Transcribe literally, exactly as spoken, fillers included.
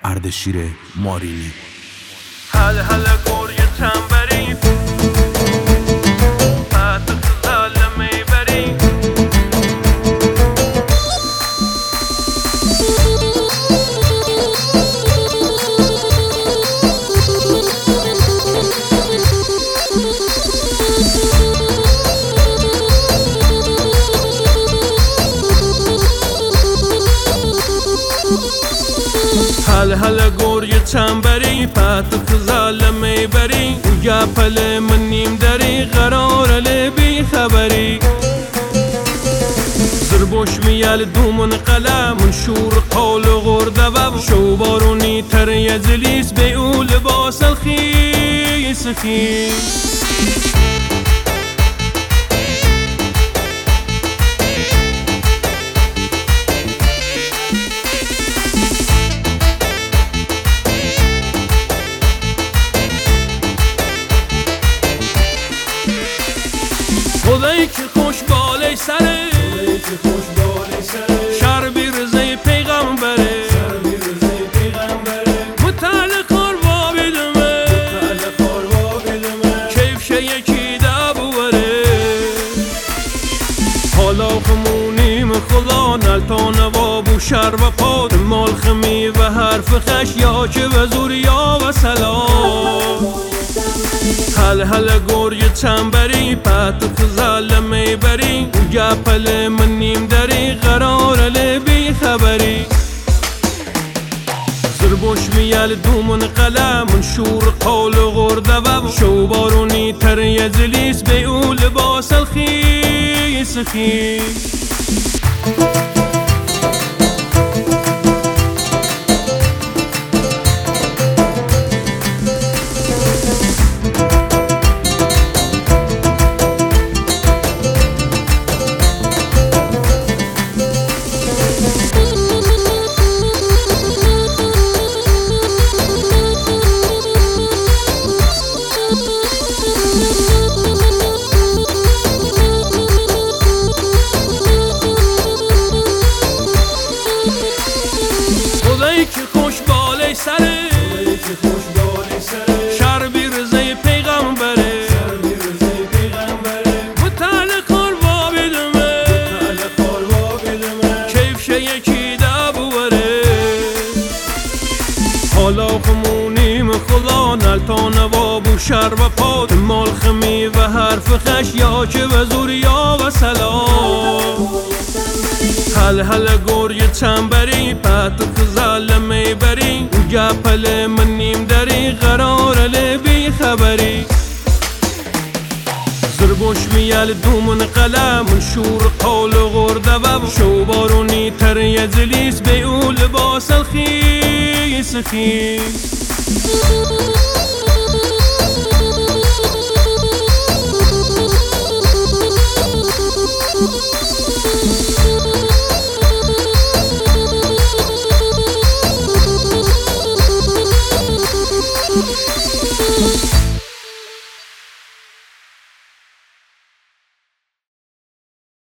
اردشیر مارینی. هل هل گوری تنبری پت خزال میبری هل هل گوری تنبری پت خزال میبری یا پل منیم دری قرار لبی خبری زربوش میال دومن قلم شور قول غرده و شو بارونی تر یزلیس به او لباس الخیس خیس خدایی که خوش بالی سره شر بیرزه پیغمبره متعلق خاروا بیدمه کیف شه یکی دبوره حالا خمونیم خدا نلتان و بو شر و پاد مال خمی و حرف خش یا که و زوریا و سلام هل هل گوری تنبری پت خزال میبری یا پل منیم دری قرار لبی خبری زربوش میال دومن قلم شور قول غرده و شو بارونی تر یزلیس به او لباس الخیس خیس که خوش بالی سره شر بیرزه پیغمبره متعلق خاروا بیدمه کیف شه یکی دبوره حالا خمونیم خدا نلتان و بو شر و پاد مال خمی و حرف خش یا که و زوریا و سلام هل هل گوری تنبری پت خزال میبری یا پل منیم دری قرار لبی خبری زربوش میال دومن قلم شور قول غرده و شو بارونی تر یزلیس به او لباس الخیس خیس